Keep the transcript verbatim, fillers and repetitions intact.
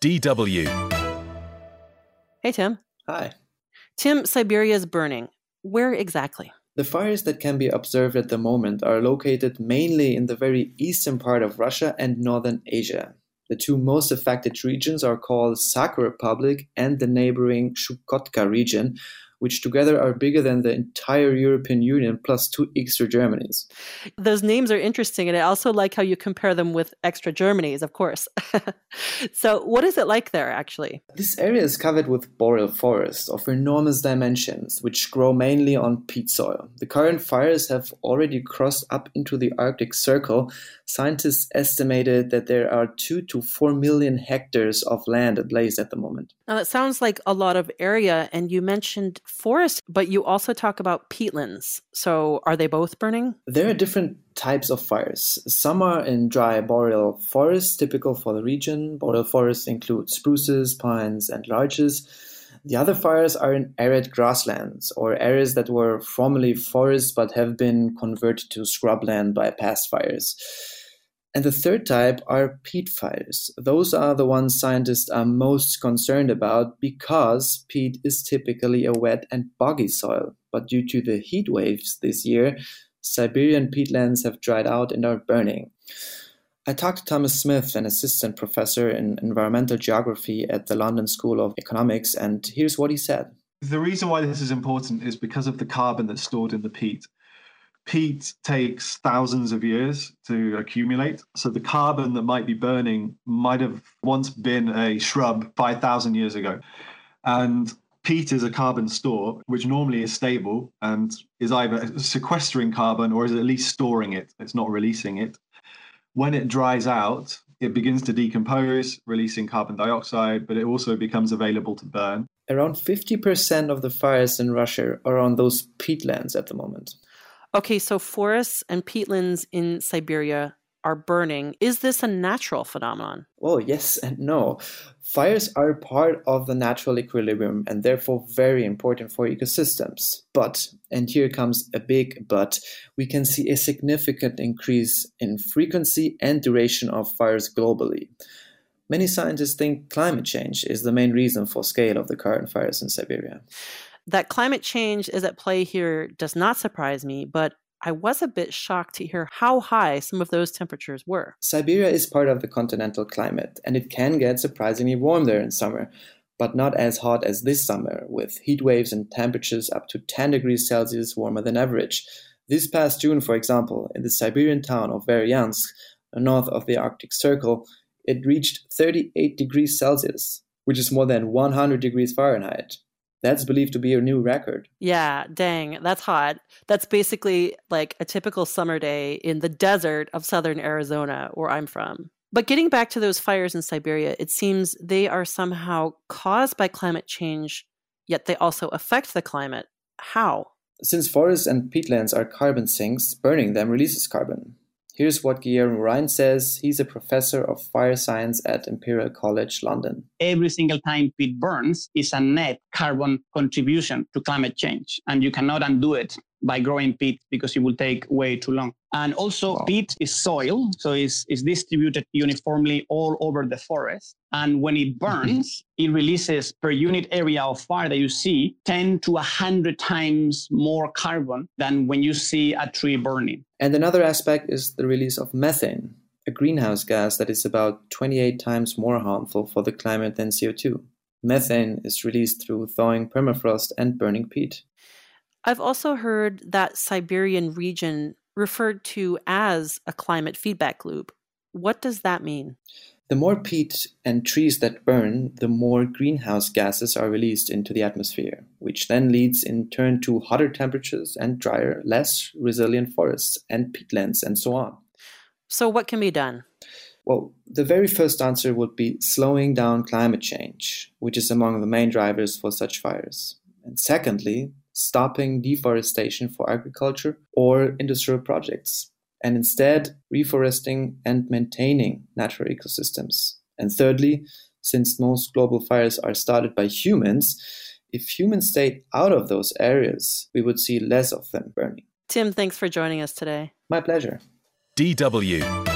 D W. Hey, Tim. Hi. Tim, Siberia is burning. Where exactly? The fires that can be observed at the moment are located mainly in the very eastern part of Russia and northern Asia. The two most affected regions are called Sakha Republic and the neighboring Chukotka region, which together are bigger than the entire European Union plus two extra Germanys. Those names are interesting, and I also like how you compare them with extra Germanys, of course. So what is it like there, actually? This area is covered with boreal forests of enormous dimensions, which grow mainly on peat soil. The current fires have already crossed up into the Arctic Circle. Scientists estimated that there are two to four million hectares of land ablaze at the moment. Now, that sounds like a lot of area, and you mentioned forest, but you also talk about peatlands. So are they both burning? There are different types of fires. Some are in dry boreal forests, typical for the region. Boreal forests include spruces, pines, and larches. The other fires are in arid grasslands, or areas that were formerly forests but have been converted to scrubland by past fires. And the third type are peat fires. Those are the ones scientists are most concerned about because peat is typically a wet and boggy soil. But due to the heat waves this year, Siberian peatlands have dried out and are burning. I talked to Thomas Smith, an assistant professor in environmental geography at the London School of Economics, and here's what he said. The reason why this is important is because of the carbon that's stored in the peat. Peat takes thousands of years to accumulate. So the carbon that might be burning might have once been a shrub five thousand years ago. And peat is a carbon store, which normally is stable and is either sequestering carbon or is at least storing it. It's not releasing it. When it dries out, it begins to decompose, releasing carbon dioxide, but it also becomes available to burn. Around fifty percent of the fires in Russia are on those peatlands at the moment. Okay, so forests and peatlands in Siberia are burning. Is this a natural phenomenon? Well, yes and no. Fires are part of the natural equilibrium and therefore very important for ecosystems. But, and here comes a big but, we can see a significant increase in frequency and duration of fires globally. Many scientists think climate change is the main reason for scale of the current fires in Siberia. That climate change is at play here does not surprise me, but I was a bit shocked to hear how high some of those temperatures were. Siberia is part of the continental climate, and it can get surprisingly warm there in summer, but not as hot as this summer, with heat waves and temperatures up to ten degrees Celsius warmer than average. This past June, for example, in the Siberian town of Veryansk, north of the Arctic Circle, it reached thirty-eight degrees Celsius, which is more than one hundred degrees Fahrenheit. That's believed to be a new record. Yeah, dang, that's hot. That's basically like a typical summer day in the desert of southern Arizona, where I'm from. But getting back to those fires in Siberia, it seems they are somehow caused by climate change, yet they also affect the climate. How? Since forests and peatlands are carbon sinks, burning them releases carbon. Here's what Guillermo Ryan says. He's a professor of fire science at Imperial College London. Every single time peat burns is a net carbon contribution to climate change, and you cannot undo it by growing peat because it will take way too long. And also, wow. Peat is soil, so it's, it's distributed uniformly all over the forest. And when it burns, it releases per unit area of fire that you see ten to one hundred times more carbon than when you see a tree burning. And another aspect is the release of methane, a greenhouse gas that is about twenty-eight times more harmful for the climate than C O two. Methane is released through thawing permafrost and burning peat. I've also heard that Siberian region referred to as a climate feedback loop. What does that mean? The more peat and trees that burn, the more greenhouse gases are released into the atmosphere, which then leads in turn to hotter temperatures and drier, less resilient forests and peatlands and so on. So what can be done? Well, the very first answer would be slowing down climate change, which is among the main drivers for such fires. And secondly, stopping deforestation for agriculture or industrial projects, and instead reforesting and maintaining natural ecosystems. And thirdly, since most global fires are started by humans, if humans stayed out of those areas, we would see less of them burning. Tim, thanks for joining us today. My pleasure. D W